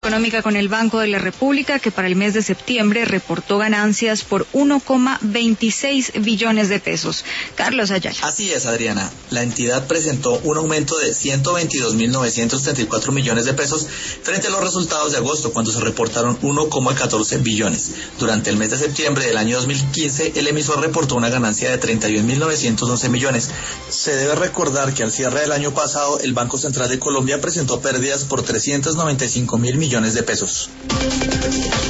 económica con el Banco de la República, que para el mes de septiembre reportó ganancias por 1,26 billones de pesos. Carlos Ayala. Así es, Adriana. La entidad presentó un aumento de 122.934 millones de pesos frente a los resultados de agosto, cuando se reportaron 1,14 billones. Durante el mes de septiembre del año 2015, el emisor reportó una ganancia de 31.911 millones. Se debe recordar que al cierre del año pasado, el Banco Central de Colombia presentó pérdidas por 395.000 millones de pesos.